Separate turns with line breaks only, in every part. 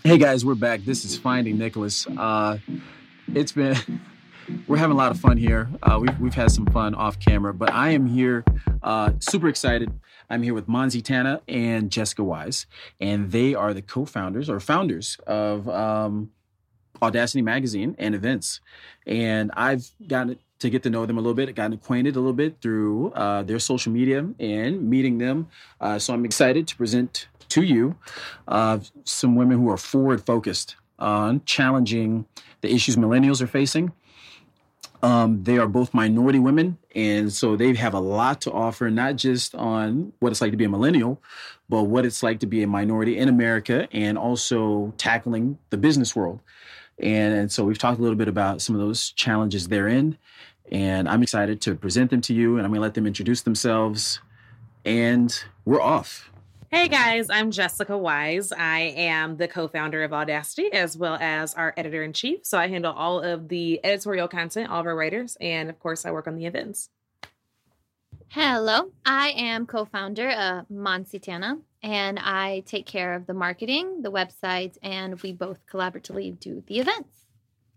Hey guys, we're back. This is Finding Nicholas. It's been we're having a lot of fun here. We've had some fun off camera, but I am here, super excited. I'm here with Monzi Tana and Jessica Wise, and they are the co-founders or founders of Audacity Magazine and Events. And I've gotten to get to know them a little bit, gotten acquainted a little bit through their social media and meeting them. So I'm excited to present to you some women who are forward-focused on challenging the issues millennials are facing. They are both minority women, and so they have a lot to offer, not just on what it's like to be a millennial, but what it's like to be a minority in America and also tackling the business world. And so we've talked a little bit about some of those challenges they're in, and I'm excited to present them to you, and I'm going to let them introduce themselves, and we're off.
Hey guys, I'm Jessica Wise. I am the co-founder of Audacity as well as our editor-in-chief. So I handle all of the editorial content, all of our writers, and of course I work on the events.
Hello, I am co-founder of Monzi Tana, and I take care of the marketing, the website, and we both collaboratively do the events.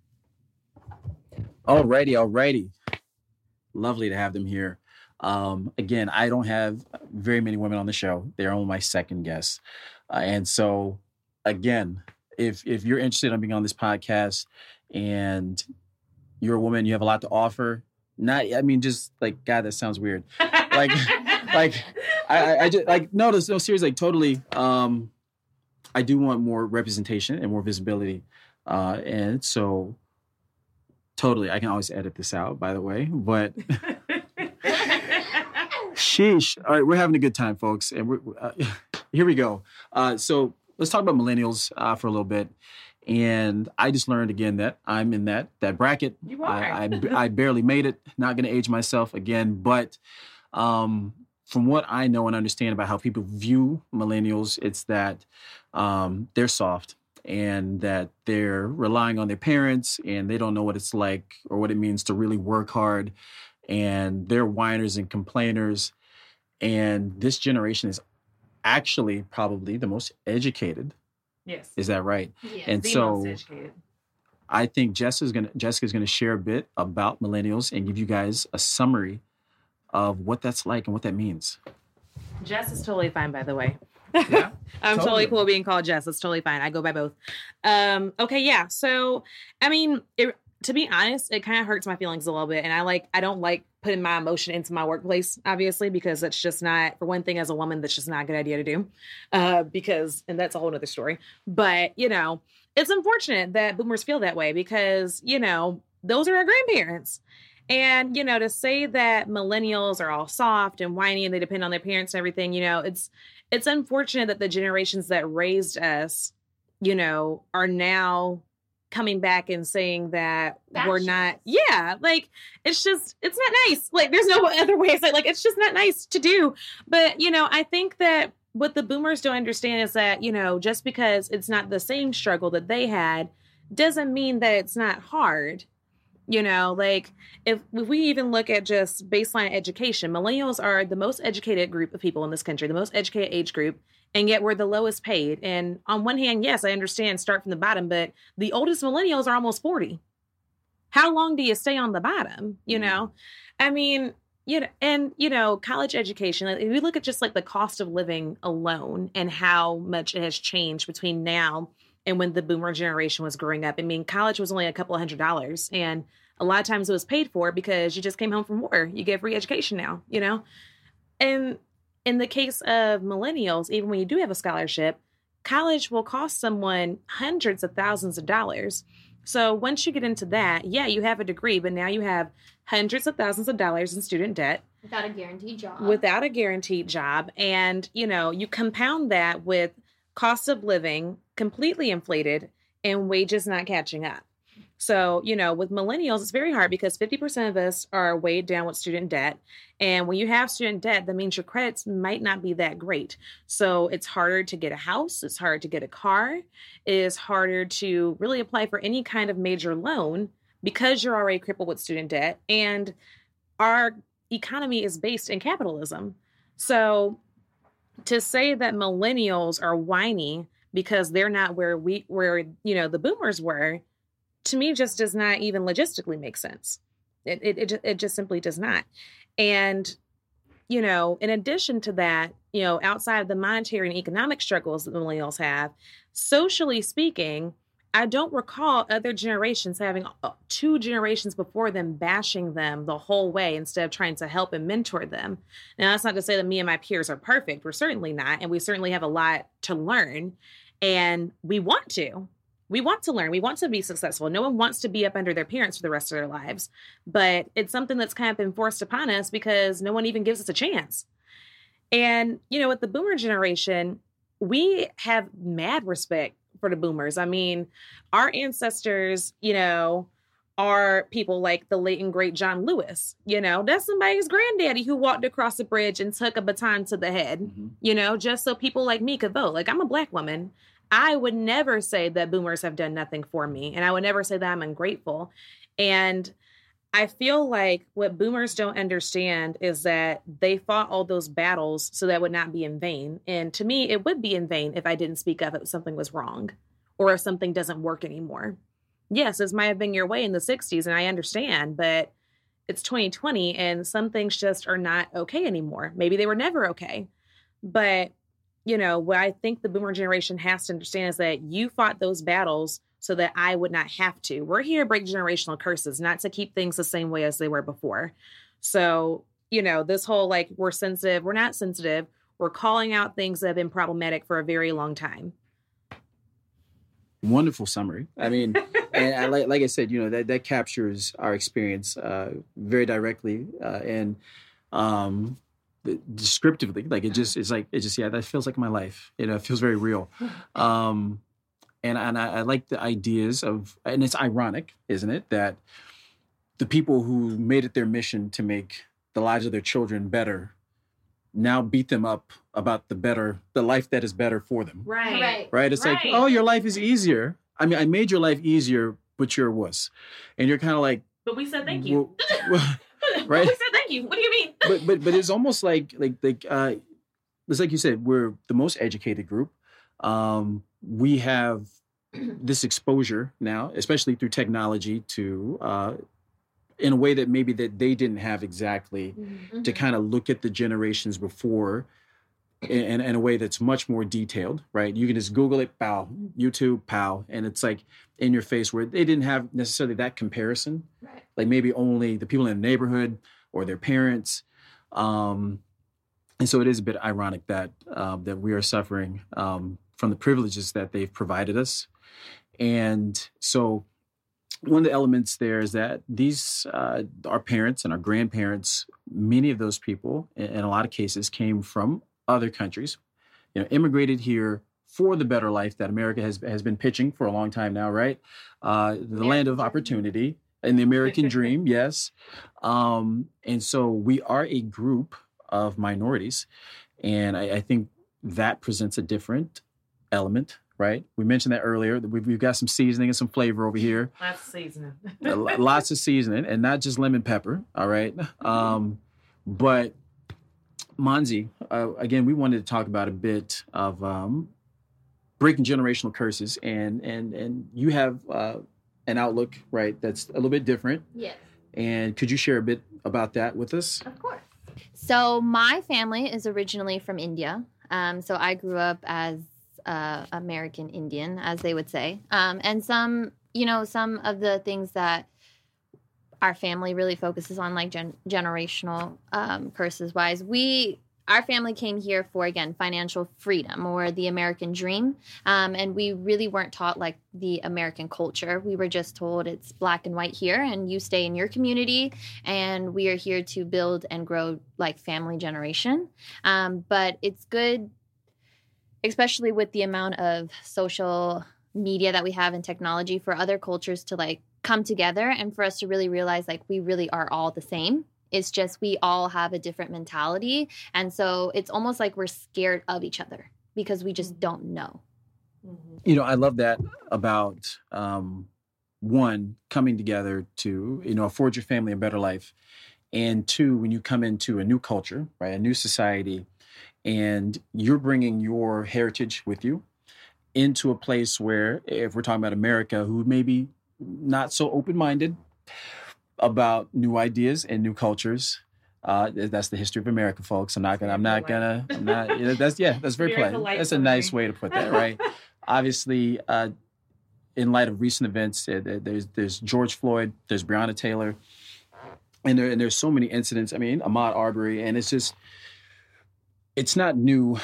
Alrighty. Lovely to have them here. Again, I don't have very many women on the show. They're only my second guest. And so, again, if you're interested in being on this podcast and you're a woman, you have a lot to offer. Just like, God, that sounds weird. No, seriously, totally. I do want more representation and more visibility. And so totally, I can always edit this out, by the way, but sheesh. All right, we're having a good time, folks. And here we go. So let's talk about millennials for a little bit. And I just learned again that I'm in that bracket.
You are.
I barely made it. Not going to age myself again. But from what I know and understand about how people view millennials, it's that they're soft and that they're relying on their parents and they don't know what it's like or what it means to really work hard. And they're whiners and complainers. And this generation is actually probably the most educated.
Yes.
Is that right?
Yes.
And
The
so
most educated.
I think Jessica's gonna share a bit about millennials and give you guys a summary of what that's like and what that means.
Jess is totally fine, by the way.
Yeah,
I'm totally cool being called Jess. It's totally fine. I go by both. Okay, yeah. So, to be honest, it kind of hurts my feelings a little bit. And I don't like putting my emotion into my workplace, obviously, because it's just not, for one thing, as a woman, that's just not a good idea to do. And that's a whole nother story. But, it's unfortunate that boomers feel that way because, those are our grandparents. And, to say that millennials are all soft and whiny and they depend on their parents and everything, it's unfortunate that the generations that raised us, are now coming back and saying that we're not, it's not nice. Like, there's no other way to say, it's just not nice to do. But, I think that what the boomers don't understand is that, just because it's not the same struggle that they had doesn't mean that it's not hard. If we even look at just baseline education, millennials are the most educated group of people in this country, the most educated age group. And yet we're the lowest paid. And on one hand, yes, I understand start from the bottom, but the oldest millennials are almost 40. How long do you stay on the bottom? College education, if we look at just the cost of living alone and how much it has changed between now and when the boomer generation was growing up. College was only a couple of $100s. And a lot of times it was paid for because you just came home from war. You get free education now, And in the case of millennials, even when you do have a scholarship, college will cost someone hundreds of thousands of dollars. So once you get into that, yeah, you have a degree, but now you have hundreds of thousands of dollars in student debt.
Without a guaranteed job. And, you compound that with cost of living completely inflated and wages not catching up. So, with millennials, it's very hard because 50% of us are weighed down with student debt. And when you have student debt, that means your credits might not be that great. So it's harder to get a house. It's harder to get a car. It is harder to really apply for any kind of major loan because you're already crippled with student debt. And our economy is based in capitalism. So to say that millennials are whiny because they're not where the boomers were, to me just does not even logistically make sense. It just simply does not. And, in addition to that, outside of the monetary and economic struggles that the millennials have, socially speaking, I don't recall other generations having 2 generations before them bashing them the whole way instead of trying to help and mentor them. Now, that's not to say that me and my peers are perfect. We're certainly not. And we certainly have a lot to learn. And we want to. We want to learn. We want to be successful. No one wants to be up under their parents for the rest of their lives. But it's something that's kind of been forced upon us because no one even gives us a chance. And, with the boomer generation, we have mad respect for the boomers. I mean, our ancestors, are people like the late and great John Lewis. That's somebody's granddaddy who walked across the bridge and took a baton to the head, just so people like me could vote. Like, I'm a Black woman. I would never say that boomers have done nothing for me. And I would never say that I'm ungrateful. And I feel like what boomers don't understand is that they fought all those battles so that would not be in vain. And to me, it would be in vain if I didn't speak up if something was wrong or if something doesn't work anymore. Yes, this might have been your way in the 60s, and I understand, but it's 2020 and some things just are not okay anymore. Maybe they were never okay. But, what I think the boomer generation has to understand is that you fought those battles so that I would not have to. We're here to break generational curses, not to keep things the same way as they were before. So, this whole we're sensitive, we're not sensitive. We're calling out things that have been problematic for a very long time.
Wonderful summary. I mean, and I, like I said, that captures our experience very directly and descriptively. That feels like my life. It feels very real. And I like the ideas of, and it's ironic, isn't it, that the people who made it their mission to make the lives of their children better now beat them up about the life that is better for them.
Right.
It's like, oh, your life is easier. I mean, I made your life easier, but you're a wuss. And you're kind of like,
but we said thank you.
Right?
We said thank you. What do you mean?
but it's almost like it's like you said, we're the most educated group. We have this exposure now, especially through technology, to in a way that maybe that they didn't have exactly, to kind of look at the generations before in a way that's much more detailed, right? You can just Google it, pow, YouTube, pow, and it's like in your face, where they didn't have necessarily that comparison.
Right.
Like maybe only the people in the neighborhood or their parents. And so it is a bit ironic that that we are suffering from the privileges that they've provided us. And so one of the elements there is that these, our parents and our grandparents, many of those people, in a lot of cases, came from other countries, immigrated here for the better life that America has been pitching for a long time now, right? The land of opportunity and the American dream, yes. And so we are a group of minorities. And I think that presents a different element, right? We mentioned that earlier. We've got some seasoning and some flavor over here.
Lots of seasoning.
Lots of seasoning, and not just lemon pepper, all right? But Monzi, again, we wanted to talk about a bit of breaking generational curses, and you have an outlook, right, that's a little bit different.
Yes.
And could you share a bit about that with us?
Of course. So my family is originally from India. So I grew up as American Indian, as they would say. And some of the things that our family really focuses on, like generational curses wise, our family came here for, again, financial freedom or the American dream. And we really weren't taught like the American culture. We were just told it's black and white here and you stay in your community and we are here to build and grow like family generation. But it's good, especially with the amount of social media that we have and technology, for other cultures to like come together and for us to really realize like we really are all the same. It's just we all have a different mentality. And so it's almost like we're scared of each other because we just don't know.
I love that about, one, coming together to, afford your family a better life. And two, when you come into a new culture, right, a new society, and you're bringing your heritage with you, into a place where, if we're talking about America, who may be not so open-minded about new ideas and new cultures. That's the history of America, folks. That's very polite. That's a nice way to put that, right? Obviously, in light of recent events, there's George Floyd, there's Breonna Taylor, and there's so many incidents. I mean, Ahmaud Arbery, and it's not new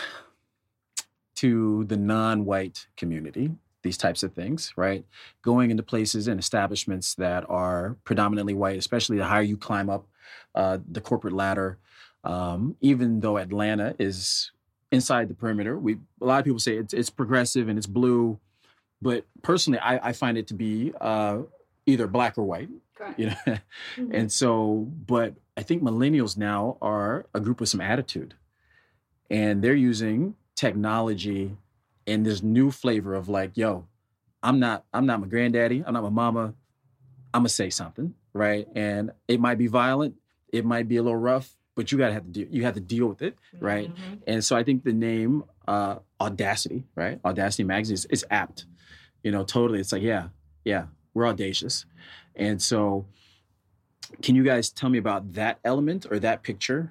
to the non-white community, these types of things, right? Going into places and establishments that are predominantly white, especially the higher you climb up the corporate ladder. Even though Atlanta is inside the perimeter, a lot of people say it's progressive and it's blue, but personally, I find it to be either black or white.
Correct.
You know, and so, but I think millennials now are a group with some attitude, and they're using technology and this new flavor of like, yo, I'm not my granddaddy. I'm not my mama. I'm gonna say something, right? And it might be violent. It might be a little rough, but you have to deal with it, right? Mm-hmm. And so I think the name Audacity, right? Audacity Magazine is apt. You know, totally. It's like, yeah, we're audacious. And so can you guys tell me about that element or that picture?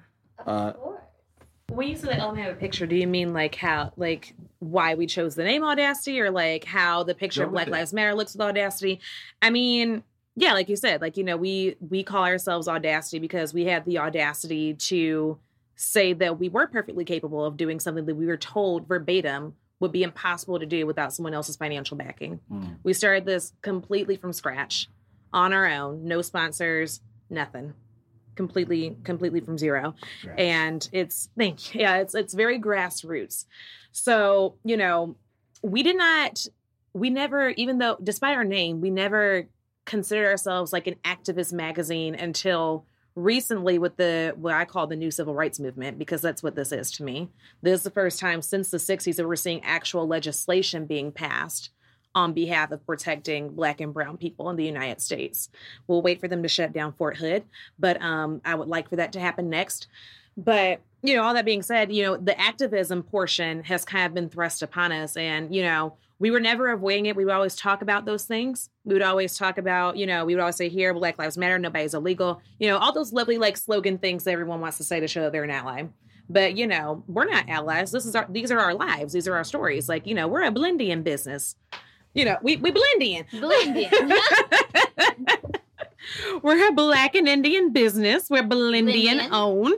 When you say the element of a picture, do you mean like why we chose the name Audacity, or like how the picture of Black Lives Matter looks with Audacity? I mean, yeah, like you said, like, you know, we call ourselves Audacity because we had the audacity to say that we were perfectly capable of doing something that we were told verbatim would be impossible to do without someone else's financial backing. Mm. We started this completely from scratch, on our own, no sponsors, nothing. Completely from zero. Grass. And it's very grassroots. So, you know, we never, even though, despite our name, we never considered ourselves like an activist magazine until recently with what I call the new civil rights movement, because that's what this is to me. This is the first time since the 60s that we're seeing actual legislation being passed on behalf of protecting Black and brown people in the United States. We'll wait for them to shut down Fort Hood, but I would like for that to happen next. But, you know, all that being said, you know, the activism portion has kind of been thrust upon us. And, you know, we were never avoiding it. We would always talk about those things. We would always talk about, you know, we would always say here, Black Lives Matter, nobody's illegal. You know, all those lovely like slogan things that everyone wants to say to show that they're an ally. But, you know, we're not allies. These are our lives. These are our stories. Like, you know, we're a blend-in business. You know, we blend in.
Blend in.
We're a Black and Indian business. We're Blendian owned.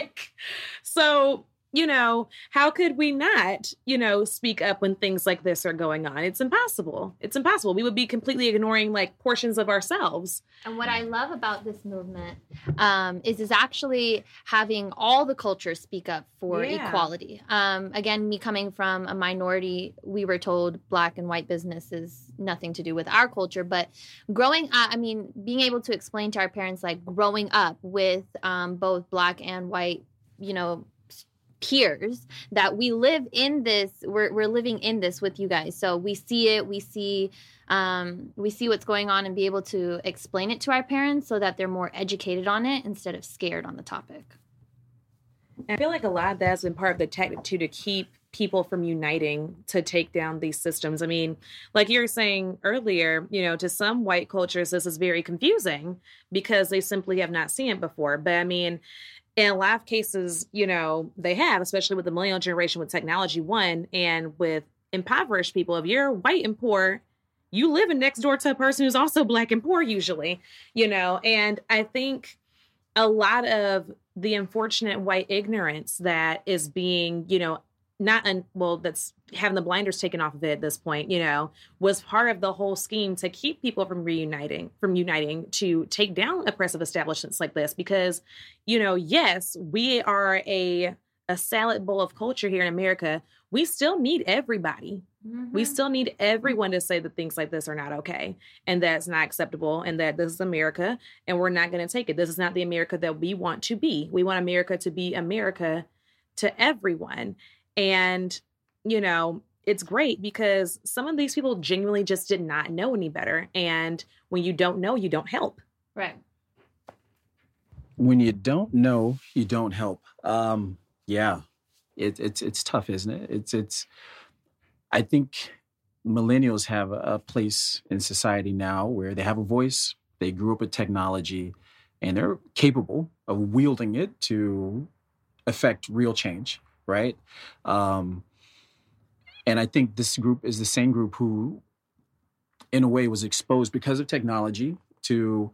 So, you know, how could we not, you know, speak up when things like this are going on? It's impossible. It's impossible. We would be completely ignoring like portions of ourselves.
And what I love about this movement is actually having all the cultures speak up for equality. Again, me coming from a minority, we were told Black and white business is nothing to do with our culture. But growing up, I mean, being able to explain to our parents, like growing up with both Black and white, you know, peers, that we live in this, we're living in this with you guys. So we see it, we see what's going on, and be able to explain it to our parents so that they're more educated on it instead of scared on the topic.
And I feel like a lot of that has been part of the tactic too, to keep people from uniting to take down these systems. I mean, like you were saying earlier, you know, to some white cultures, this is very confusing because they simply have not seen it before. But I mean, in a lot of cases, you know, they have, especially with the millennial generation with technology, and with impoverished people. If you're white and poor, you live next door to a person who's also Black and poor usually, you know. And I think a lot of the unfortunate white ignorance that is being, you know, that's having the blinders taken off of it at this point, you know, was part of the whole scheme to keep people from uniting to take down oppressive establishments like this. Because, you know, yes, we are a salad bowl of culture here in America. We still need everybody. Mm-hmm. We still need everyone to say that things like this are not okay, and that's not acceptable, and that this is America, and we're not going to take it. This is not the America that we want to be. We want America to be America to everyone. And, you know, it's great because some of these people genuinely just did not know any better. And when you don't know, you don't help.
Right.
When you don't know, you don't help. Yeah, it's tough, isn't it? I think millennials have a place in society now where they have a voice, they grew up with technology, and they're capable of wielding it to affect real change, right? And I think this group is the same group who, in a way, was exposed because of technology to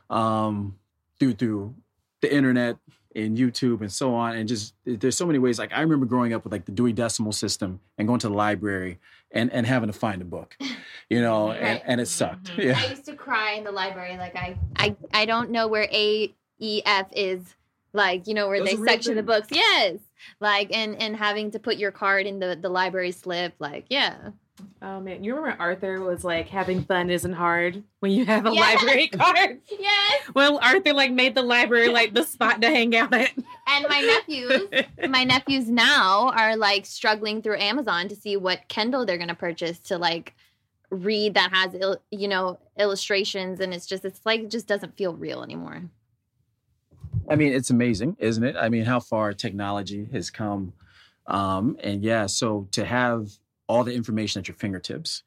through the internet and YouTube and so on. And just there's so many ways. Like I remember growing up with like the Dewey Decimal System and going to the library and having to find a book, you know,
Right.
and it sucked.
Mm-hmm.
Yeah.
I used to cry in the library. Like I don't know where A, E, F is. Like, you know, where
Those
they
are real
section the
things.
books. Yes. Like, and having to put your card in the library slip. Like, yeah.
Oh man, you remember Arthur was like having fun isn't hard when you have a
Yes.
library card.
Yes.
Well, Arthur like made the library like the spot to hang out at.
And my nephews now are like struggling through Amazon to see what Kindle they're going to purchase to like read that has, illustrations. And it's like, it just doesn't feel real anymore.
I mean, it's amazing, isn't it? I mean, how far technology has come. And yeah, so to have all the information at your fingertips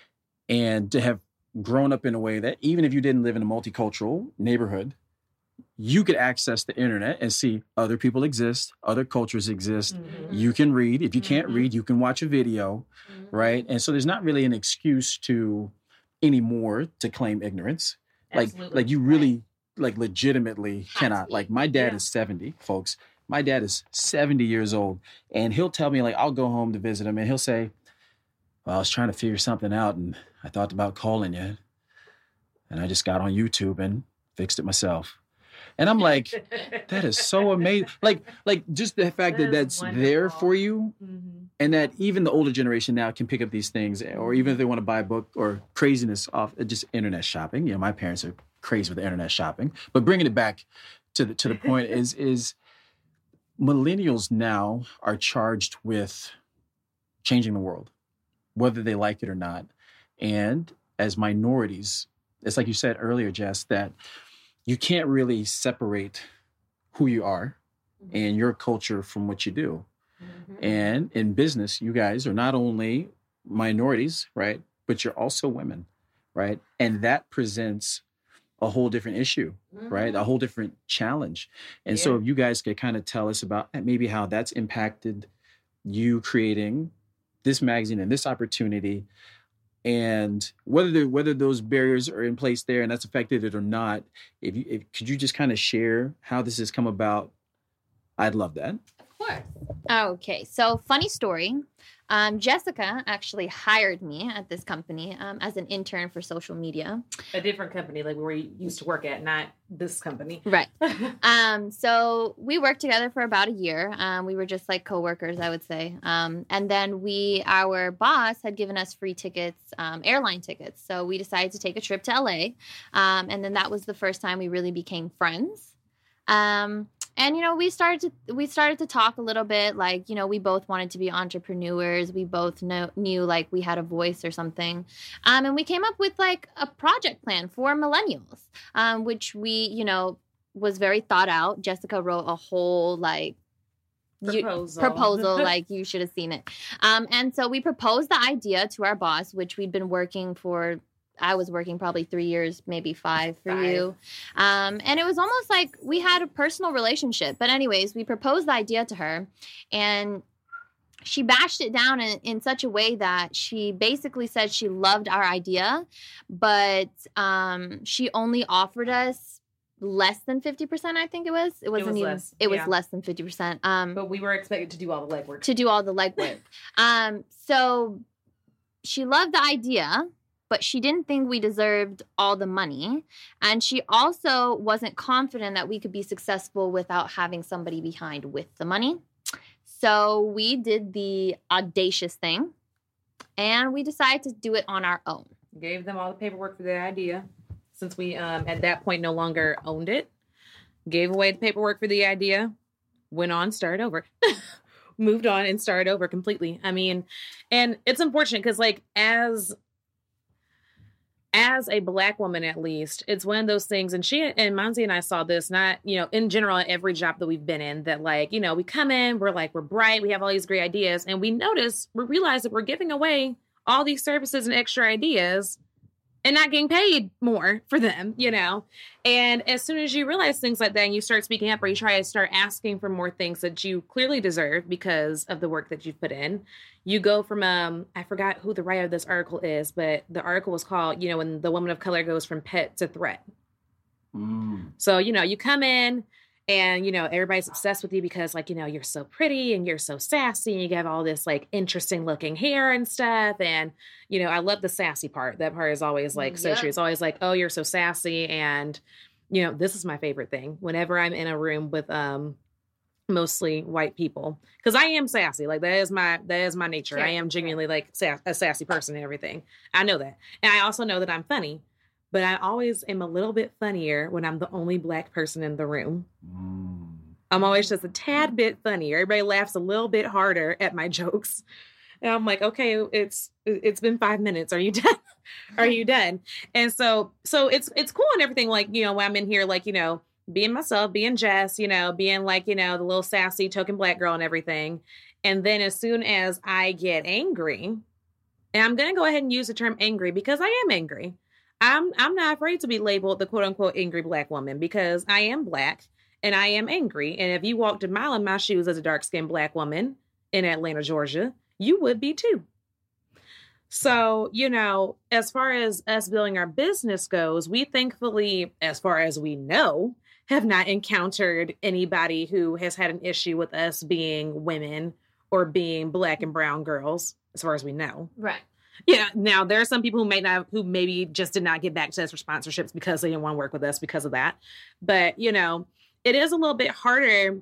and to have grown up in a way that even if you didn't live in a multicultural neighborhood, you could access the internet and see other people exist, other cultures exist.
Mm-hmm.
You can read. If you can't
Mhm.
read, you can watch a video, right? And so there's not really an excuse to anymore to claim ignorance. Like you really like legitimately cannot.
be.
Like my dad
Yeah.
is 70, folks. My dad is 70 years old, and he'll tell me, like, I'll go home to visit him, and he'll say, well, I was trying to figure something out, and I thought about calling you, and I just got on YouTube and fixed it myself. And I'm like, that is so amazing. Like just the fact that
That is
that's there
wonderful.
for you,
Mm-hmm.
and that even the older generation now can pick up these things, or even if they want to buy a book or craziness off just internet shopping. You know, my parents are crazy with the internet shopping. But bringing it back to the point is millennials now are charged with changing the world, whether they like it or not. And as minorities, it's like you said earlier, Jess, that you can't really separate who you are and your culture from what you do. And in business, you guys are not only minorities, right? But you're also women, right? And that presents a whole different issue, right? A whole different challenge. And so
Yeah.
if you guys could kind of tell us about maybe how that's impacted you creating this magazine and this opportunity, and whether those barriers are in place there and that's affected it or not, if could you just kind of share how this has come about? I'd love that.
Of course. Okay, so funny story. Jessica actually hired me at this company as an intern for social media.
A different company, like where you used to work at, not this company.
Right. So we worked together for about a year. We were just like coworkers, I would say. And then our boss had given us free tickets, airline tickets. So we decided to take a trip to LA. And then that was the first time we really became friends. And, you know, we started to talk a little bit, like, you know, we both wanted to be entrepreneurs. We both knew like we had a voice or something. And we came up with like a project plan for millennials, which was very thought out. Jessica wrote a whole like proposal, like you should have seen it. And so we proposed the idea to our boss, which we'd been working for. I was working probably 3 years, maybe 5 for you. And it was almost like we had a personal relationship. But anyways, we proposed the idea to her and she bashed it down in such a way that she basically said she loved our idea, but she only offered us less than 50%, I think it was. It wasn't even
less.
It was
Yeah.
less than 50%.
But we were expected to do all the legwork.
So she loved the idea, but she didn't think we deserved all the money. And she also wasn't confident that we could be successful without having somebody behind with the money. So we did the audacious thing and we decided to do it on our own.
Gave them all the paperwork for the idea. Since we, at that point, no longer owned it. Gave away the paperwork for the idea. Went on, started over. Moved on and started over completely. I mean, and it's unfortunate because, like, as a Black woman, at least, it's one of those things. And Monzi and I saw this, not, you know, in general, at every job that we've been in, that, like, you know, we come in, we're bright, we have all these great ideas, and we realize that we're giving away all these services and extra ideas and not getting paid more for them, you know? And as soon as you realize things like that and you start speaking up or you try to start asking for more things that you clearly deserve because of the work that you've put in, you go from, I forgot who the writer of this article is, but the article was called, you know, when the woman of color goes from pet to threat. So, you know, you come in and, you know, everybody's obsessed with you because, like, you know, you're so pretty and you're so sassy and you have all this, like, interesting looking hair and stuff. And, you know, I love the sassy part. That part is always, like, so true. It's always like, oh, you're so sassy. And, you know, this is my favorite thing. Whenever I'm in a room with mostly white people, because I am sassy. Like, that is my nature. Sure. I am genuinely, like, a sassy person and everything. I know that. And I also know that I'm funny. But I always am a little bit funnier when I'm the only Black person in the room. I'm always just a tad bit funnier. Everybody laughs a little bit harder at my jokes. And I'm like, okay, it's been 5 minutes. Are you done? Are you done? And so it's cool and everything. Like, you know, when I'm in here, like, you know, being myself, being Jess, you know, being like, you know, the little sassy token Black girl and everything. And then as soon as I get angry, and I'm going to go ahead and use the term angry because I am angry. I'm not afraid to be labeled the quote unquote angry Black woman because I am Black and I am angry. And if you walked a mile in my shoes as a dark skinned Black woman in Atlanta, Georgia, you would be too. So, you know, as far as us building our business goes, we thankfully, as far as we know, have not encountered anybody who has had an issue with us being women or being Black and brown girls, as far as we know.
Right.
Yeah. Now, there are some people who maybe just did not get back to us for sponsorships because they didn't want to work with us because of that. But, you know, it is a little bit harder.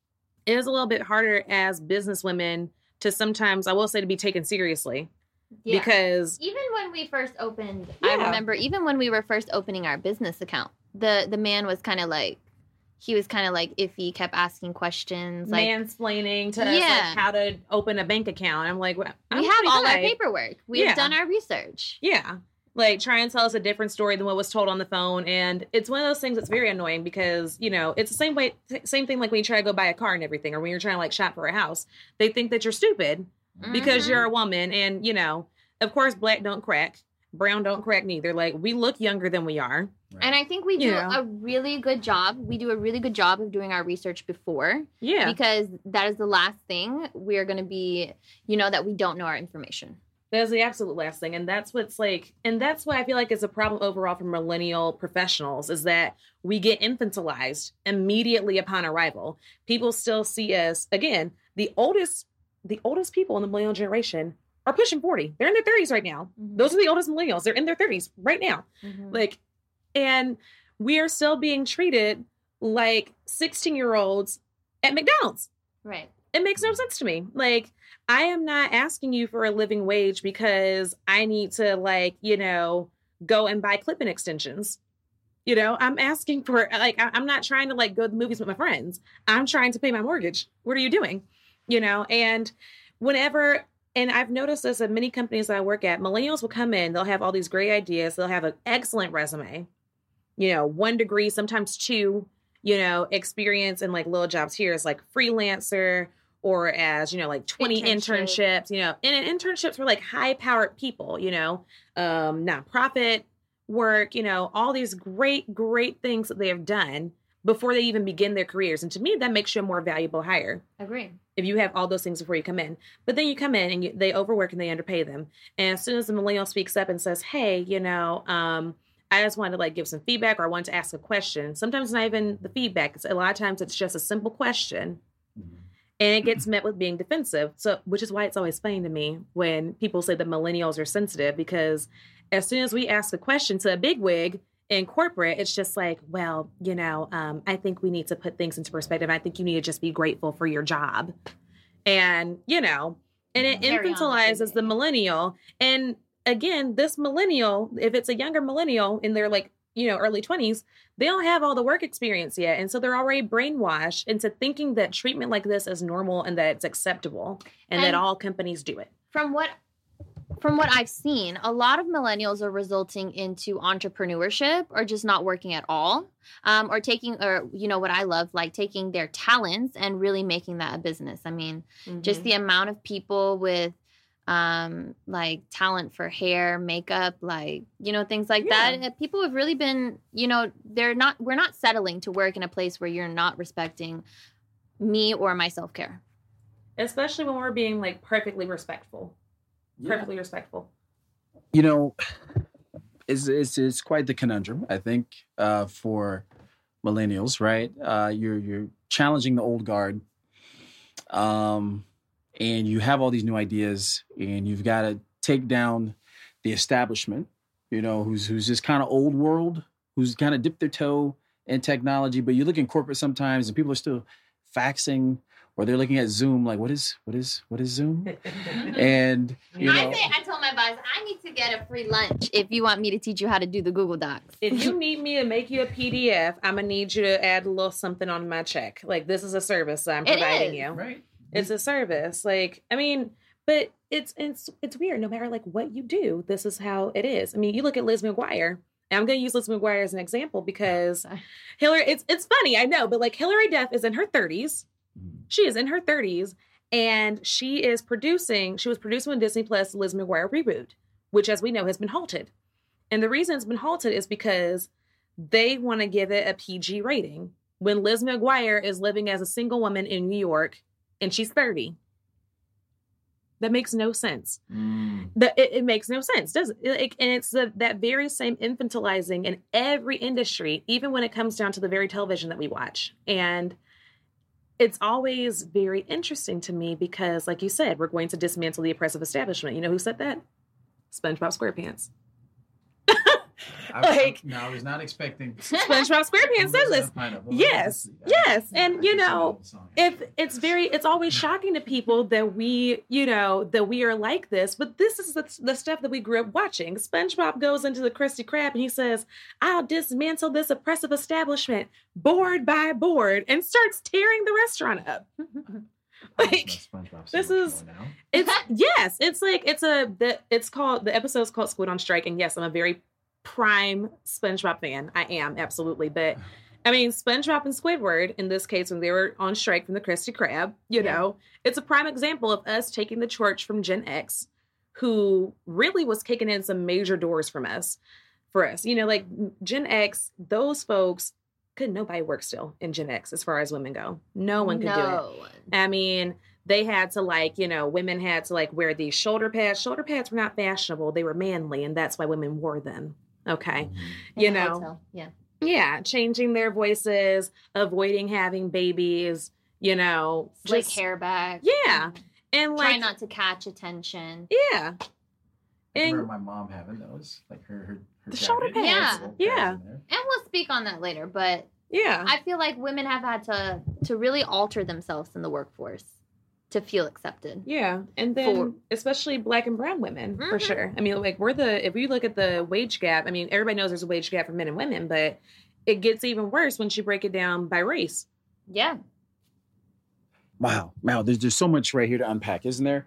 It is a little bit harder as businesswomen to sometimes, I will say, to be taken seriously. Yeah. Because
even when we first opened, I remember even when we were first opening our business account, the man was kind of like, he was kind of like iffy, kept asking questions. Like,
mansplaining to us like how to open a bank account. I'm like, well,
we have all our paperwork. We've done our research.
Yeah. Like, try and tell us a different story than what was told on the phone. And it's one of those things that's very annoying because, you know, it's the same thing like when you try to go buy a car and everything, or when you're trying to like shop for a house. They think that you're stupid because you're a woman. And, you know, of course, Black don't crack. Brown don't crack neither. Like, we look younger than we are.
Right. And I think we do a really good job. We do a really good job of doing our research before. Yeah. Because that is the last thing we're going to be, you know, that we don't know our information.
That's the absolute last thing. And that's what's like, and that's what I feel like is a problem overall for millennial professionals is that we get infantilized immediately upon arrival. People still see us, again, the oldest people in the millennial generation are pushing 40. They're in their 30s right now. Mm-hmm. Those are the oldest millennials. They're in their 30s right now. Mm-hmm. Like, and we are still being treated like 16-year-olds at McDonald's.
Right.
It makes no sense to me. Like, I am not asking you for a living wage because I need to, like, you know, go and buy clip-in extensions. You know, I'm asking for, like, I'm not trying to, like, go to the movies with my friends. I'm trying to pay my mortgage. What are you doing? You know, and whenever... And I've noticed this at many companies that I work at, millennials will come in, they'll have all these great ideas. They'll have an excellent resume, you know, 1 degree, sometimes 2, you know, experience in like little jobs here as like freelancer or as, you know, like 20 internships, you know, and internships for like high powered people, you know, nonprofit work, you know, all these great things that they have done before they even begin their careers. And to me, that makes you a more valuable hire.
Agree.
If you have all those things before you come in. But then you come in and they overwork and they underpay them. And as soon as the millennial speaks up and says, hey, you know, I just wanted to like give some feedback or I wanted to ask a question. Sometimes it's not even the feedback. A lot of times it's just a simple question. And it gets met with being defensive. So, which is why it's always funny to me when people say that millennials are sensitive, because as soon as we ask a question to a bigwig in corporate, it's just like, well, you know, I think we need to put things into perspective. I think you need to just be grateful for your job. And, you know, and it infantilizes the millennial. And again, this millennial, if it's a younger millennial in their like, you know, early 20s, they don't have all the work experience yet. And so they're already brainwashed into thinking that treatment like this is normal and that it's acceptable and that all companies do it.
From what I've seen, a lot of millennials are resulting into entrepreneurship or just not working at all, or you know, what I love, like taking their talents and really making that a business. I mean, just the amount of people with like talent for hair, makeup, like, you know, things like that. People have really been, you know, we're not settling to work in a place where you're not respecting me or my self-care.
Especially when we're being like perfectly respectful. Perfectly respectful.
You know, it's quite the conundrum, I think, for millennials, right? You're challenging the old guard. And you have all these new ideas, and you've got to take down the establishment, you know, who's just kind of old world, who's kind of dipped their toe in technology. But you look in corporate sometimes, and people are still faxing, or they're looking at Zoom, like, what is Zoom? And you know,
I told my boss, I need to get a free lunch if you want me to teach you how to do the Google Docs.
If you need me to make you a PDF, I'm gonna need you to add a little something on my check. Like, this is a service that I'm providing you.
Right.
It's a service. Like, I mean, but it's weird. No matter like what you do, this is how it is. I mean, you look at Liz McGuire, and I'm going to use Liz McGuire as an example because Hillary, it's funny, I know, but like Hillary Duff is in her 30s. She is in her 30s, and she was producing with Disney Plus Liz McGuire reboot, which, as we know, has been halted. And the reason it's been halted is because they want to give it a PG rating when Liz McGuire is living as a single woman in New York. And she's 30. That makes no sense. It makes no sense, does it? And it's that very same infantilizing in every industry, even when it comes down to the very television that we watch. And it's always very interesting to me because, like you said, we're going to dismantle the oppressive establishment. You know who said that? SpongeBob SquarePants.
I was not expecting.
SpongeBob SquarePants says this. Yes. And you know, it's always shocking to people that we are like this, but this is the stuff that we grew up watching. SpongeBob goes into the Krusty Krab and he says, "I'll dismantle this oppressive establishment board by board," and starts tearing the restaurant up. Like, this is, the episode's called Squid on Strike. And yes, I'm a very prime SpongeBob fan. I am, absolutely. But I mean, SpongeBob and Squidward, in this case, when they were on strike from the Krusty Krab, you know, it's a prime example of us taking the torch from Gen X, who really was kicking in some major doors for us. You know, like Gen X, those folks, could nobody work still in Gen X as far as women go. No one could do it. I mean, they had to women had to wear these shoulder pads. Shoulder pads were not fashionable. They were manly, and that's why women wore them. Okay. You know. Yeah. Changing their voices, avoiding having babies, you know.
Slick hair back.
Yeah. And
try not to catch attention.
Yeah.
I remember my mom having those, like her
the shoulder pads. Yeah.
And we'll speak on that later, but
yeah,
I feel like women have had to really alter themselves in the workforce to feel accepted.
Yeah. And then especially Black and brown women, for sure. I mean, like if you look at the wage gap, I mean, everybody knows there's a wage gap for men and women, but it gets even worse once you break it down by race.
Yeah.
Wow. There's so much right here to unpack, isn't there?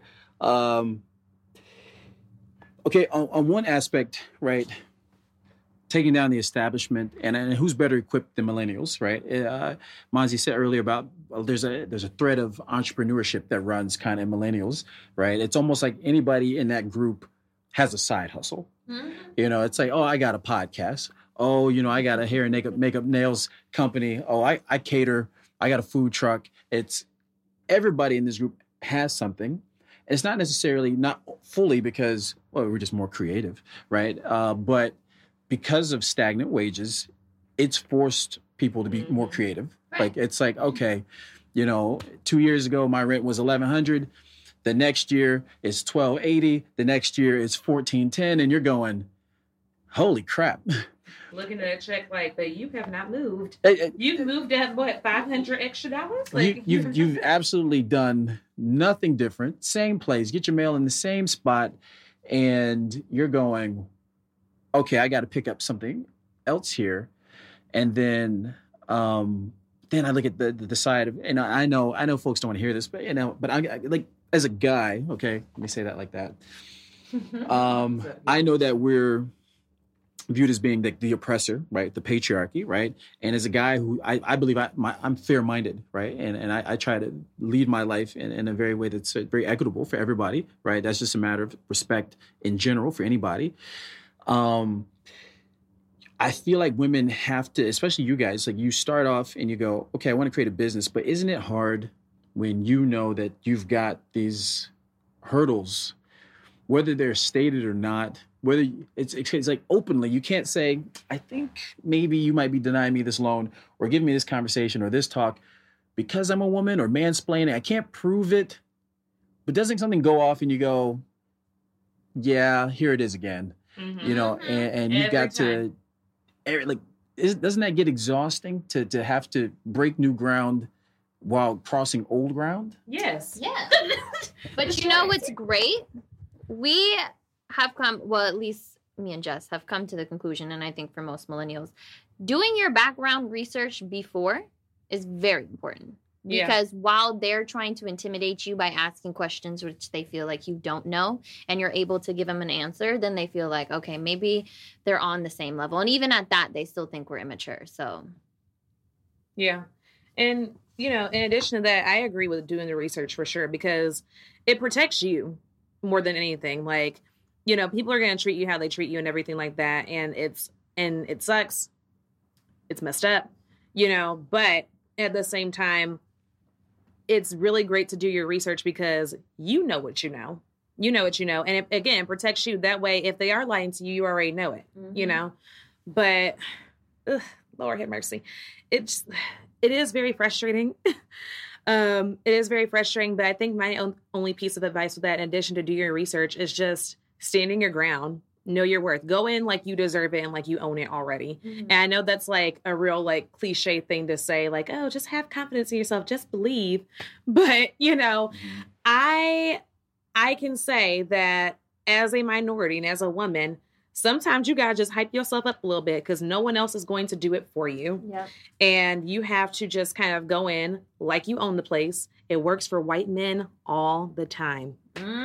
Okay, on one aspect, right, taking down the establishment, and who's better equipped than millennials, right? Monzi said earlier about there's a thread of entrepreneurship that runs kind of in millennials, right? It's almost like anybody in that group has a side hustle. Mm-hmm. You know, it's like, oh, I got a podcast. Oh, you know, I got a hair and makeup nails company. Oh, I cater. I got a food truck. It's everybody in this group has something. It's not necessarily, not fully because, well, we're just more creative, right? But because of stagnant wages, it's forced people to be more creative. Right. Like, it's like, okay, you know, 2 years ago, my rent was $1,100. The next year is $1,280. The next year is $1,410. And you're going, holy crap.
Looking at a check like, but you have not moved. You've moved at what, $500 extra dollars? Like,
you've absolutely done nothing different. Same place. Get your mail in the same spot, and you're going, okay, I got to pick up something else here. And then I look at the side of, and I know folks don't want to hear this, but I like, as a guy, okay, let me say that like that. I know that we're viewed as being the oppressor, right? The patriarchy, right? And as a guy who I believe I'm fair-minded, right? And I try to lead my life in a very way that's very equitable for everybody, right? That's just a matter of respect in general for anybody. I feel like women have to, especially you guys, like you start off and you go, okay, I want to create a business, but isn't it hard when you know that you've got these hurdles, whether they're stated or not, whether it's like openly, you can't say, I think maybe you might be denying me this loan or giving me this conversation or this talk because I'm a woman or mansplaining. I can't prove it, but doesn't something go off and you go, yeah, here it is again, you know, and you got to, like, doesn't that get exhausting to have to break new ground while crossing old ground?
Yes.
Yeah. But you know what's great? We have come, well, at least me and Jess have come to the conclusion, and I think for most millennials, doing your background research before is very important. Because while they're trying to intimidate you by asking questions which they feel like you don't know, and you're able to give them an answer, then they feel like, okay, maybe they're on the same level. And even at that, they still think we're immature. So,
yeah. And, you know, in addition to that, I agree with doing the research for sure, because it protects you more than anything. Like, you know, people are going to treat you how they treat you and everything like that. And it sucks. It's messed up, you know, but at the same time, it's really great to do your research because you know what you know. You know what you know. And it, again, protects you. That way, if they are lying to you, you already know it, you know. But, Lord have mercy. It is very frustrating. It is very frustrating. But I think my only piece of advice with that, in addition to do your research, is just standing your ground. Know your worth. Go in like you deserve it and like you own it already. And I know that's like a real like cliche thing to say, like, oh, just have confidence in yourself, just believe. But, you know, I can say that as a minority and as a woman, sometimes you gotta just hype yourself up a little bit because no one else is going to do it for you.
Yep. And
you have to just kind of go in like you own the place. It works for white men all the time.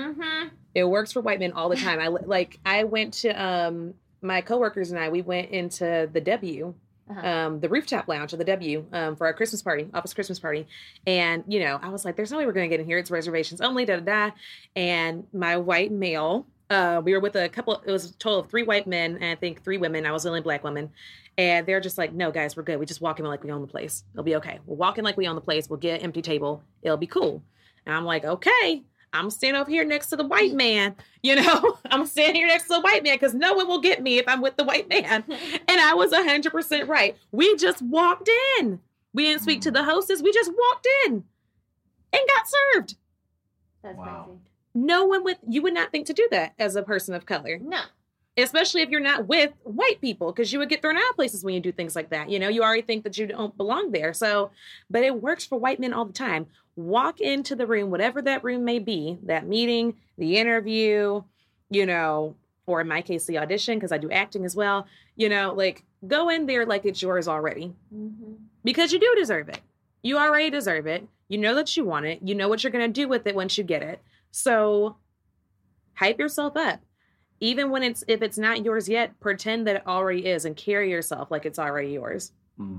It works for white men all the time. I went to my coworkers and we went into the W, the rooftop lounge of the W for our Christmas party, office Christmas party. And, you know, I was like, there's no way we're going to get in here. It's reservations only, da-da-da. And my white male, we were with a couple, it was a total of 3 white men and I think 3 women. I was the only black woman. And they're just like, no, guys, we're good. We just walk in like we own the place. It'll be okay. We'll walk in like we own the place. We'll get an empty table. It'll be cool. And I'm like, okay. I'm standing over here next to the white man, you know, I'm standing here next to the white man because no one will get me if I'm with the white man. And I was 100% right. We just walked in. We didn't speak to the hostess. We just walked in and got served.
That's crazy.
No one you would not think to do that as a person of color.
No.
Especially if you're not with white people, because you would get thrown out of places when you do things like that. You know, you already think that you don't belong there. So, but it works for white men all the time. Walk into the room, whatever that room may be, that meeting, the interview, you know, or in my case, the audition, because I do acting as well, you know, like go in there like it's yours already. Because you do deserve it. You already deserve it. You know that you want it. You know what you're going to do with it once you get it. So hype yourself up. Even when if it's not yours yet, pretend that it already is and carry yourself like it's already yours.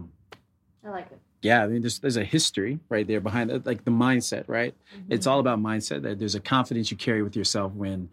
I like it.
Yeah, I mean, there's a history right there behind it, like the mindset, right? It's all about mindset. That there's a confidence you carry with yourself when,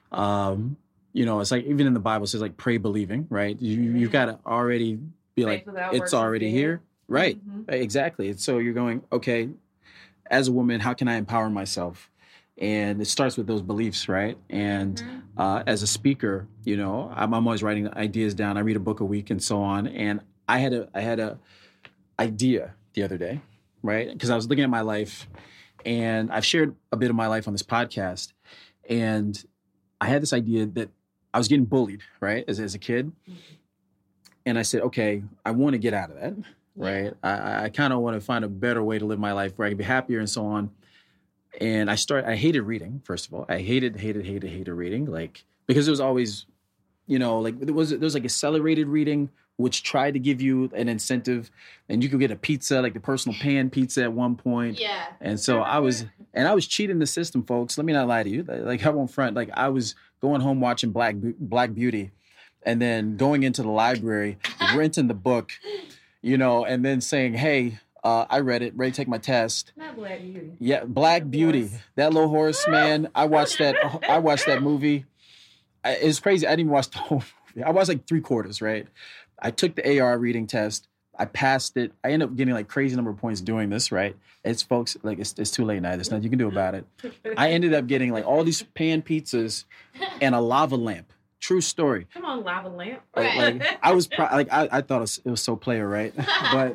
you know, it's like even in the Bible it says like pray believing, right? You've got to already be like it's already here, right? Exactly. And so you're going, okay, as a woman, how can I empower myself? And it starts with those beliefs, right? And as a speaker, you know, I'm always writing ideas down. I read a book a week and so on. And I had a idea the other day, right? Because I was looking at my life, and I've shared a bit of my life on this podcast. And I had this idea that I was getting bullied, right, as a kid. And I said, okay, I want to get out of that, right? I kind of want to find a better way to live my life where I can be happier and so on. And I hated reading, first of all. I hated reading, like, because it was always, you know, like there was like accelerated reading, which tried to give you an incentive, and you could get a pizza, like the personal pan pizza at one point.
Yeah.
And so I was cheating the system, folks. Let me not lie to you. Like I won't front. Like I was going home watching Black Beauty, and then going into the library, renting the book, and then saying, hey, I read it, ready to take my test.
Not Black Beauty.
Yeah, Black Beauty. That little horse, man. I watched that movie. It's crazy. I didn't even watch the whole movie. I watched like 3/4, right? I took the AR reading test. I passed it. I ended up getting like crazy number of points doing this, right? It's folks, like it's too late now. There's nothing you can do about it. I ended up getting like all these pan pizzas and a lava lamp. True story.
Come on, lava lamp.
Like I was I thought it was so player, right? But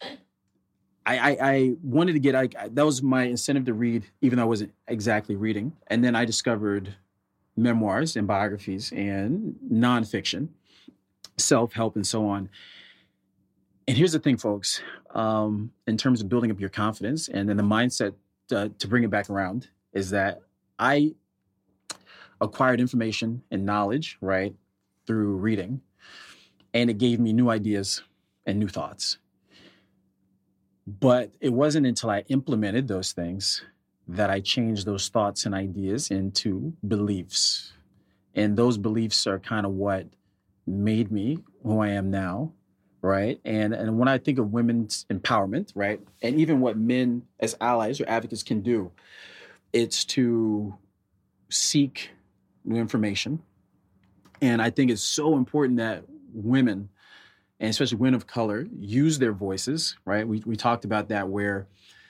I wanted to get that was my incentive to read, even though I wasn't exactly reading. And then I discovered memoirs and biographies and nonfiction, self-help, and so on. And here's the thing, folks, in terms of building up your confidence and then the mindset to bring it back around is that I acquired information and knowledge, right, through reading, and it gave me new ideas and new thoughts. But it wasn't until I implemented those things that I changed those thoughts and ideas into beliefs. And those beliefs are kind of what made me who I am now. Right. And when I think of women's empowerment, right, and even what men as allies or advocates can do, it's to seek new information. And I think it's so important that women, and especially women of color, use their voices. Right. We talked about that, where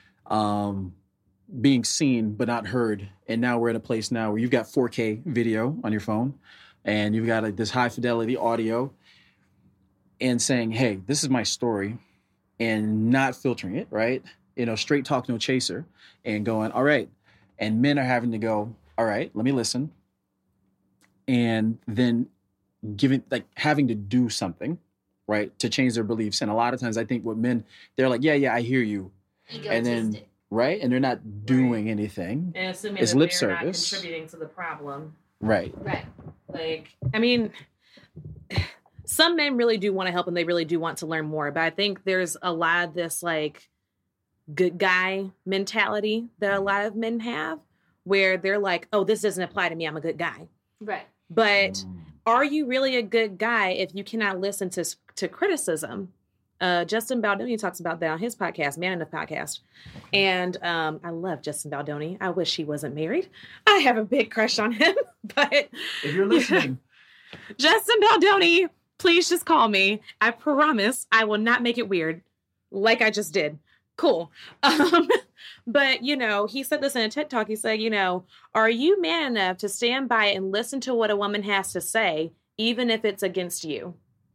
being seen but not heard. And now we're in a place now where you've got 4K video on your phone and you've got this high fidelity audio. And saying, hey, this is my story, and not filtering it, right? Straight talk, no chaser, and going, all right. And men are having to go, all right, let me listen. And then having to do something, right, to change their beliefs. And a lot of times I think with men, they're like, yeah, I hear you.
Egotistic.
And then, right? And they're not doing anything.
And assuming
it's
that
lip
they're
service.
Not contributing to the problem.
Right.
Like, I mean, some men really do want to help and they really do want to learn more. But I think there's a lot of this like good guy mentality that a lot of men have, where they're like, oh, this doesn't apply to me. I'm a good guy.
Right.
But are you really a good guy if you cannot listen to criticism? Justin Baldoni talks about that on his podcast, Man Enough Podcast. And I love Justin Baldoni. I wish he wasn't married. I have a big crush on him. But
if you're listening,
Justin Baldoni, please just call me. I promise I will not make it weird like I just did. Cool. But, he said this in a TED Talk. He said, are you man enough to stand by and listen to what a woman has to say, even if it's against you?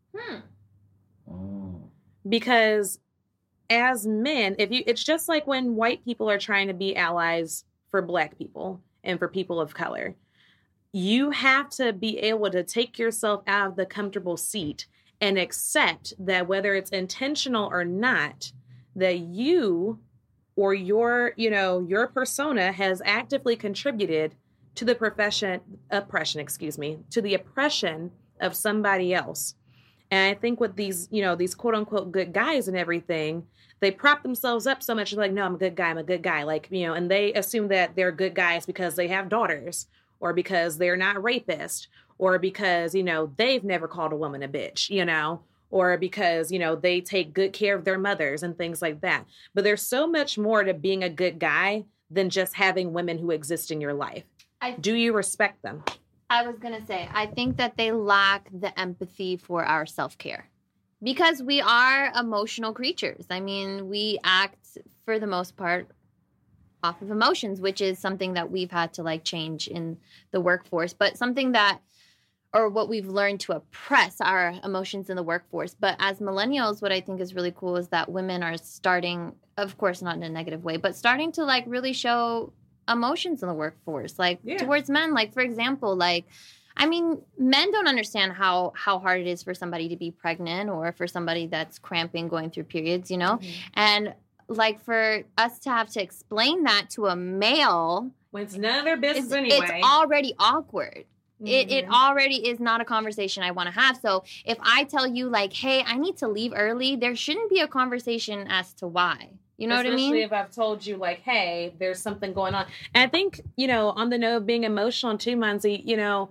Because as men, it's just like when white people are trying to be allies for Black people and for people of color. You have to be able to take yourself out of the comfortable seat and accept that whether it's intentional or not, that you or your persona has actively contributed to the to the oppression of somebody else. And I think with these quote unquote good guys and everything, they prop themselves up so much. They're like, no, I'm a good guy. Like, and they assume that they're good guys because they have daughters, or because they're not rapists, or because, they've never called a woman a bitch, or because, they take good care of their mothers and things like that. But there's so much more to being a good guy than just having women who exist in your life. Do you respect them?
I was going to say, I think that they lack the empathy for our self-care, because we are emotional creatures. I mean, we act for the most part off of emotions, which is something that we've had to change in the workforce, but something that, or what we've learned to oppress our emotions in the workforce. But as millennials, what I think is really cool is that women are starting, of course, not in a negative way, but starting to really show emotions in the workforce, towards men. For example, men don't understand how hard it is for somebody to be pregnant, or for somebody that's cramping going through periods, Mm-hmm. And for us to have to explain that to a male,
when it's none of their business anyway,
it's already awkward.
Mm-hmm.
It already is not a conversation I want to have. So if I tell you hey, I need to leave early, there shouldn't be a conversation as to why. You know what I mean?
Especially if I've told you hey, there's something going on. And I think, on the note of being emotional too, Monzi,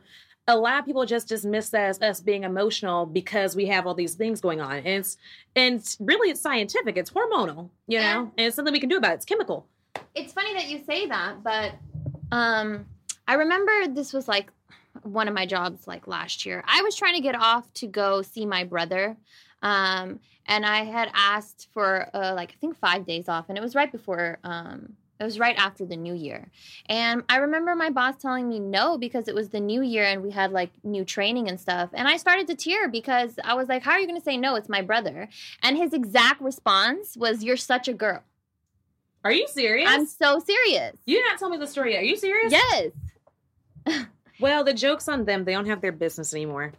a lot of people just dismiss that as us being emotional because we have all these things going on. And it's really, it's scientific. It's hormonal, you know, and it's something we can do about it. It's chemical.
It's funny that you say that, but I remember this was like one of my jobs like last year. I was trying to get off to go see my brother. And I had asked for like, I think 5 days off, and it was right before, it was right after the new year. And I remember my boss telling me no, because it was the new year and we had like new training and stuff. And I started to tear because I was like, how are you going to say no? It's my brother. And his exact response was, you're such a girl.
Are you serious?
I'm so serious.
You did not tell me the story yet. Are you serious?
Yes.
Well, the joke's on them. They don't have their business anymore.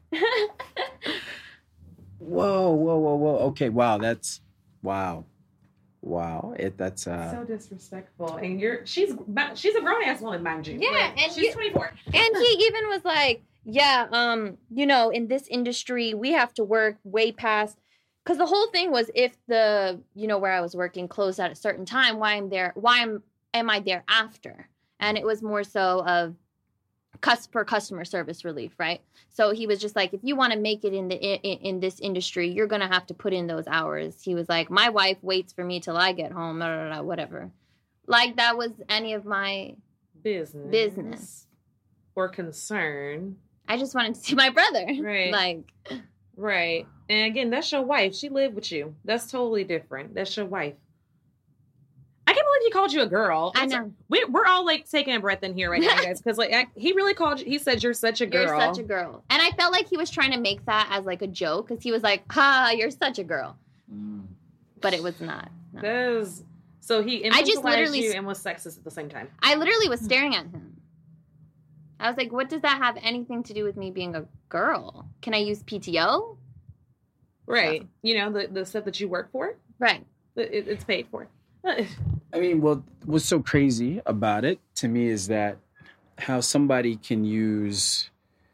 Whoa. Okay, wow, that's wow. That's
so disrespectful. And she's a grown ass woman, mind you.
Yeah,
like,
and
she's 24.
And he even was like, yeah, you know, in this industry, we have to work way past, because the whole thing was, if the, you know, where I was working closed at a certain time, am I there after? And it was more so of for customer service relief, right? So he was just like, if you want to make it in this industry, you're gonna have to put in those hours. He was like, my wife waits for me till I get home, whatever. Like that was any of my business
or concern.
I just wanted to see my brother.
Right. Right. And again, that's your wife. She lived with you. That's totally different. That's your wife. I can't believe he called you a girl.
I know.
We're all like taking a breath in here right now, guys, because like he really called you. He said you're such a girl.
You're such a girl, and I felt like he was trying to make that as like a joke, because he was like, "Ha, you're such a girl," but it was not. No.
So he infantilized you and was sexist at the same time.
I literally was staring at him. I was like, "What does that have anything to do with me being a girl? Can I use PTO?"
Right. So. You know the stuff that you work for.
Right.
It's paid for.
I mean, well, what's so crazy about it to me is that how somebody can use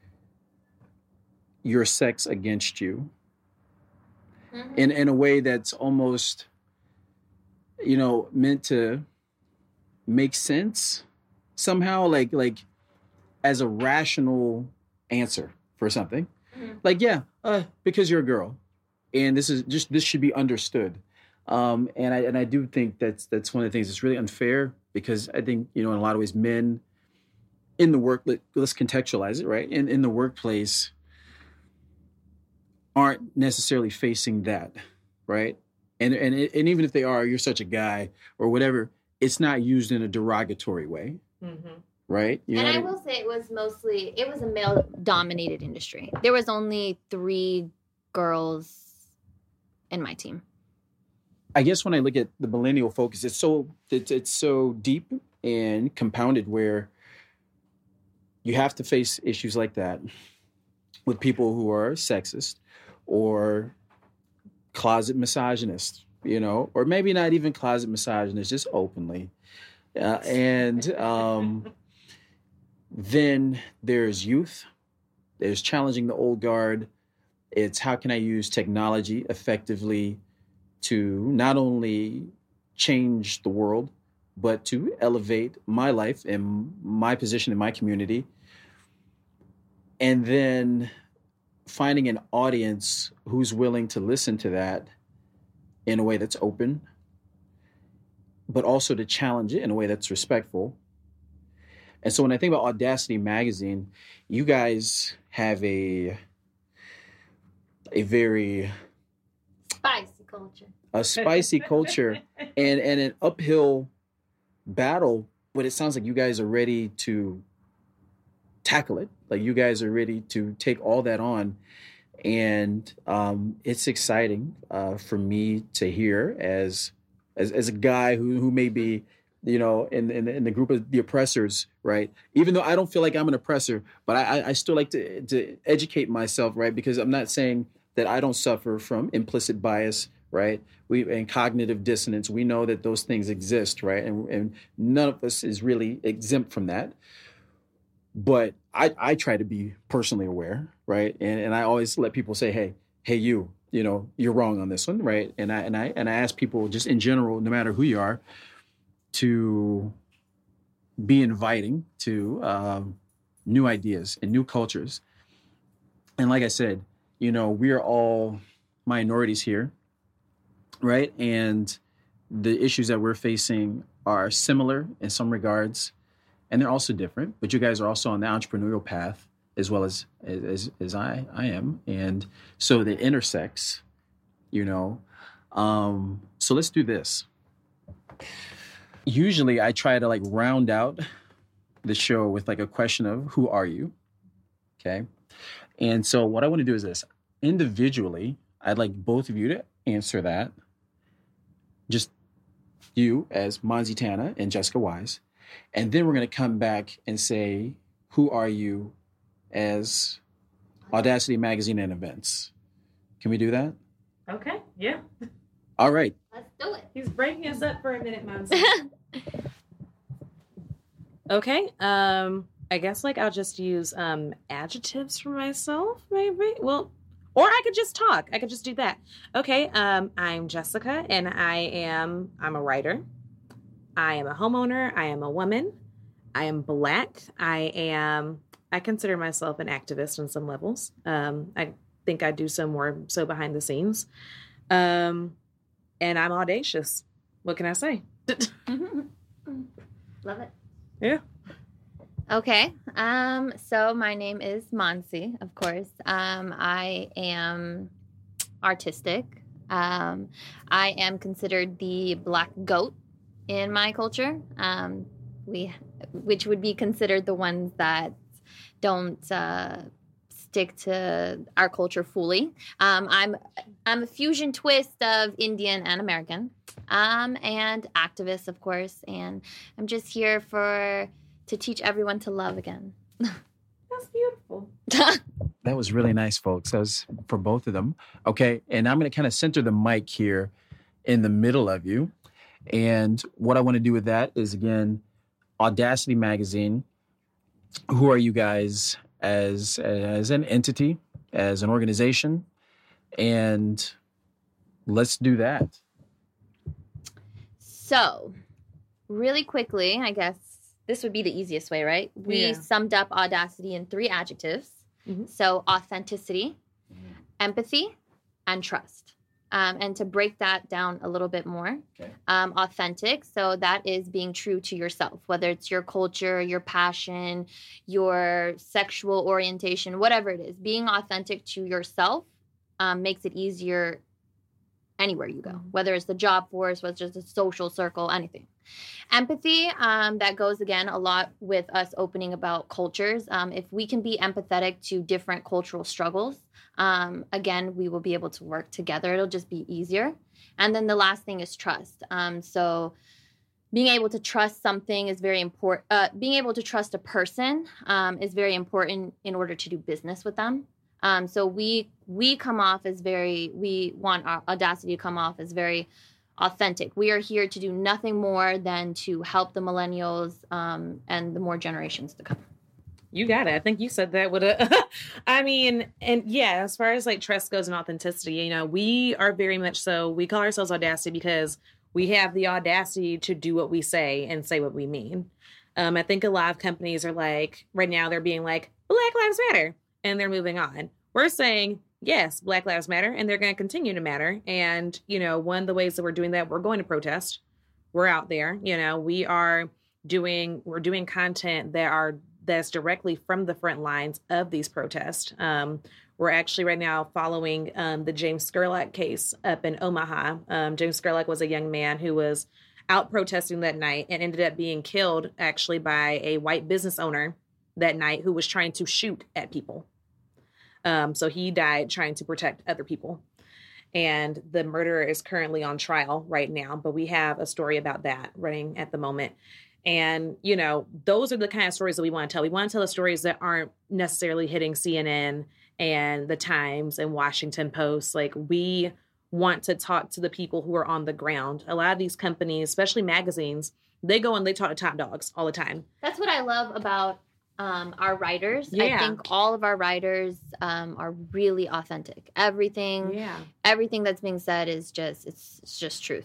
your sex against you in a way that's almost, you know, meant to make sense somehow, like as a rational answer for something. Like, yeah, because you're a girl, and this should be understood. And I do think that's one of the things that's really unfair, because I think, you know, in a lot of ways, men in the let's contextualize it, right? In the workplace aren't necessarily facing that, right? And even if they are, you're such a guy or whatever, it's not used in a derogatory way, right? You know
I will say it was a male-dominated industry. There was only 3 girls in my team.
I guess when I look at the millennial focus, it's so deep and compounded, where you have to face issues like that with people who are sexist or closet misogynist, you know, or maybe not even closet misogynist, just openly. And then there's youth. There's challenging the old guard. It's how can I use technology effectively to not only change the world, but to elevate my life and my position in my community. And then finding an audience who's willing to listen to that in a way that's open, but also to challenge it in a way that's respectful. And so when I think about Audacity Magazine, you guys have a very spicy culture and an uphill battle, but it sounds like you guys are ready to tackle it. Like you guys are ready to take all that on. And it's exciting for me to hear as a guy who may be, you know, in the group of the oppressors, right? Even though I don't feel like I'm an oppressor, but I still like to educate myself, right? Because I'm not saying that I don't suffer from implicit bias, right? And cognitive dissonance. We know that those things exist, right? And none of us is really exempt from that. But I try to be personally aware, right? And I always let people say, hey, you know, you're wrong on this one, right? And I ask people just in general, no matter who you are, to be inviting, to new ideas and new cultures. And like I said, we are all minorities here, right? And the issues that we're facing are similar in some regards, and they're also different. But you guys are also on the entrepreneurial path as well as I am. And so it intersects, So let's do this. Usually I try to like round out the show with like a question of who are you? Okay. And so what I want to do is this. Individually, I'd like both of you to answer that. Just you as Monzi Tana and Jessica Wise. And then we're going to come back and say, who are you as Audacity Magazine and Events? Can we do that?
Okay. Yeah.
All right.
Let's do it.
He's breaking us up for a minute, Monzi. Okay. I guess like I'll just use adjectives for myself, maybe. Well, or I could just talk. I could just do that. Okay. I'm Jessica, and I'm a writer. I am a homeowner. I am a woman. I am Black. I consider myself an activist on some levels. I think I do so more so behind the scenes. And I'm audacious. What can I say?
Love it.
Yeah.
Okay. So my name is Monzi, of course. I am artistic. I am considered the Black goat in my culture. Which would be considered the ones that don't stick to our culture fully. I'm a fusion twist of Indian and American, and activist, of course. And I'm just here to teach everyone to love again.
That's beautiful.
That was really nice, folks. That was for both of them. Okay, and I'm going to kind of center the mic here in the middle of you. And what I want to do with that is, again, Audacity Magazine. Who are you guys as an entity, as an organization? And let's do that.
So, really quickly, I guess this would be the easiest way, right? We summed up Audacity in 3 adjectives. Mm-hmm. So, authenticity, empathy, and trust. And to break that down a little bit more, okay. Authentic. So that is being true to yourself, whether it's your culture, your passion, your sexual orientation, whatever it is. Being authentic to yourself makes it easier anywhere you go, whether it's the job force, whether it's a social circle, anything. Empathy, that goes again a lot with us opening about cultures. If we can be empathetic to different cultural struggles, again, we will be able to work together. It'll just be easier. And then the last thing is trust. So being able to trust something is very important. Being able to trust a person is very important in order to do business with them. So we come off as we want our Audacity to come off as very authentic. We are here to do nothing more than to help the millennials and the more generations to come.
You got it. I think you said that with as far as like trust goes and authenticity, we are very much so, we call ourselves Audacity because we have the audacity to do what we say and say what we mean. I think a lot of companies are like, right now they're being like, Black Lives Matter, and they're moving on. We're saying, yes, Black Lives Matter, and they're going to continue to matter. And, one of the ways that we're doing that, we're going to protest. We're out there, we're doing content that's directly from the front lines of these protests. We're actually right now following the James Scurlock case up in Omaha. James Scurlock was a young man who was out protesting that night and ended up being killed actually by a white business owner that night who was trying to shoot at people. So he died trying to protect other people. And the murderer is currently on trial right now, but we have a story about that running at the moment. And, those are the kind of stories that we want to tell. We want to tell the stories that aren't necessarily hitting CNN and the Times and Washington Post. Like, we want to talk to the people who are on the ground. A lot of these companies, especially magazines, they go and they talk to top dogs all the time.
That's what I love about our writers. Yeah. I think all of our writers are really authentic. Everything that's being said is it's just truth.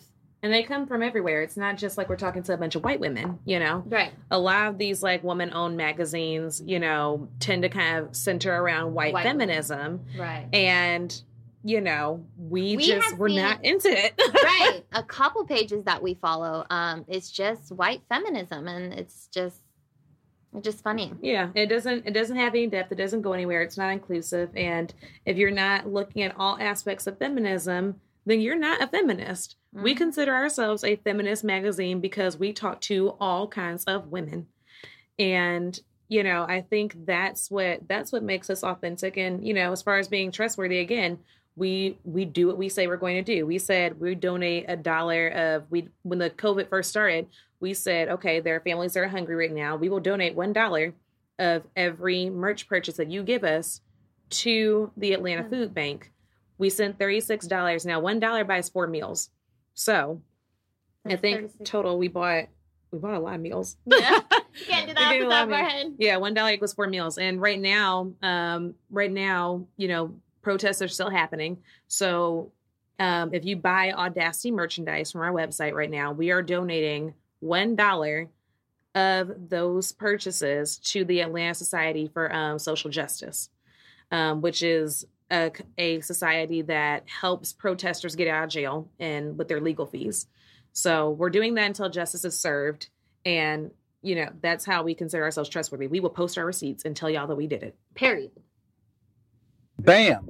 And they come from everywhere. It's not just like we're talking to a bunch of white women, you know?
Right.
A lot of these like woman-owned magazines, you know, tend to kind of center around white feminism.
Women. Right.
And, you know, we're not into it.
Right. A couple pages that we follow, it's just white feminism, and it's just funny.
Yeah, it doesn't have any depth. It doesn't go anywhere. It's not inclusive. And if you're not looking at all aspects of feminism, then you're not a feminist. Mm-hmm. We consider ourselves a feminist magazine because we talk to all kinds of women. And, you know, I think that's what makes us authentic. And, you know, as far as being trustworthy, again, we do what we say we're going to do. We said we donate $1 when the COVID first started, we said, okay, there are families that are hungry right now. We will donate $1 of every merch purchase that you give us to the Atlanta Food Bank. We sent $36. Now, $1 buys 4 meals. So I think 36. Total we bought a lot of meals.
Yeah. You can't do that off the top of our head.
Yeah, $1 equals 4 meals. And right now, you know, protests are still happening. So if you buy Audacity merchandise from our website right now, we are donating $1 of those purchases to the Atlanta Society for Social Justice, which is a society that helps protesters get out of jail and with their legal fees. So we're doing that until justice is served. And, you know, that's how we consider ourselves trustworthy. We will post our receipts and tell y'all that we did it.
Period.
Bam.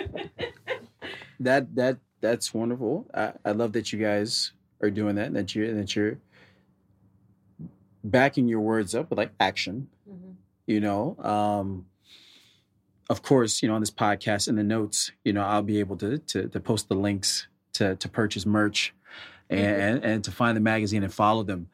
That's wonderful. I love that you guys are doing that, and that you're backing your words up with like action. Mm-hmm. You know, of course, you know, on this podcast in the notes, you know, I'll be able to post the links to purchase merch and to find the magazine and follow them.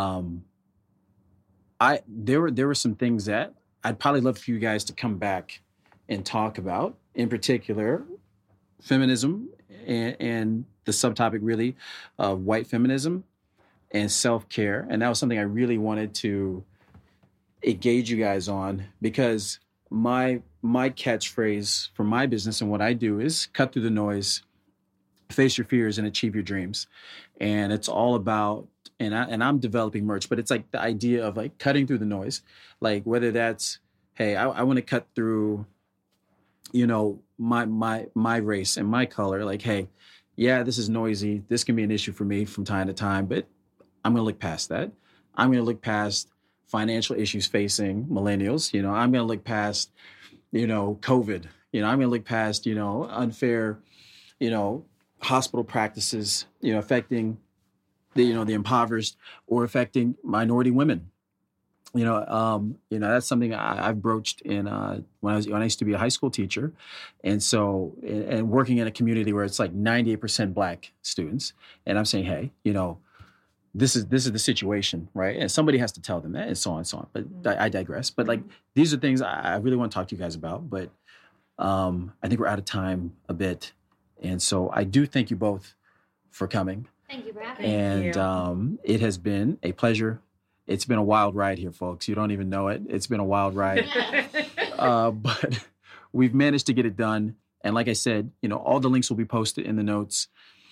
There were some things that I'd probably love for you guys to come back and talk about, in particular, feminism and the subtopic really of white feminism and self-care. And that was something I really wanted to engage you guys on, because my catchphrase for my business and what I do is cut through the noise, face your fears, and achieve your dreams. And it's all about, and I'm developing merch, but it's like the idea of like cutting through the noise, like whether that's, hey, I want to cut through, you know, my race and my color. Like, hey, yeah, this is noisy. This can be an issue for me from time to time, but I'm going to look past that. I'm going to look past financial issues facing millennials. You know, I'm going to look past, you know, COVID. You know, I'm going to look past, you know, unfair, you know, hospital practices, you know, affecting the, you know, the impoverished or affecting minority women. You know, that's something I've broached in when I used to be a high school teacher, and so and working in a community where it's like 98% Black students, and I'm saying, hey, you know, this is the situation, right? And somebody has to tell them that, and so on and so on. But I digress. But like these are things I really want to talk to you guys about. But I think we're out of time a bit, and so I do thank you both for coming.
Thank you for having
me. And it has been a pleasure. It's been a wild ride here, folks. You don't even know it. It's been a wild ride. But we've managed to get it done. And like I said, you know, all the links will be posted in the notes.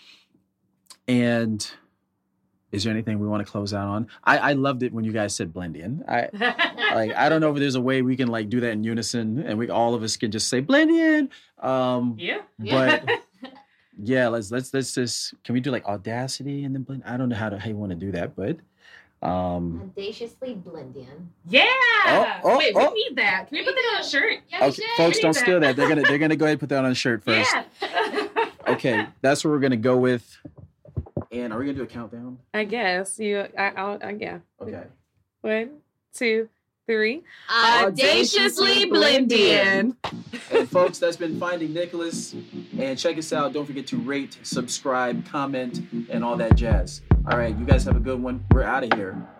And is there anything we want to close out on? I loved it when you guys said blend in. I don't know if there's a way we can like do that in unison and all of us can just say blend in. But yeah, let's just, can we do like Audacity and then blend? I don't know how you want to do that, but
audaciously blend in.
Yeah. Wait, we need that. Can we put that on a shirt?
Yeah,
okay, folks, don't steal that. They're gonna go ahead and put that on a shirt first.
Yeah.
Okay, that's what we're gonna go with. And are we gonna do a countdown?
I guess yeah.
Okay.
1, 2, 3.
Audaciously blend in.
And folks, that's been Finding Nicholas. And check us out. Don't forget to rate, subscribe, comment, and all that jazz. All right, you guys have a good one. We're out of here.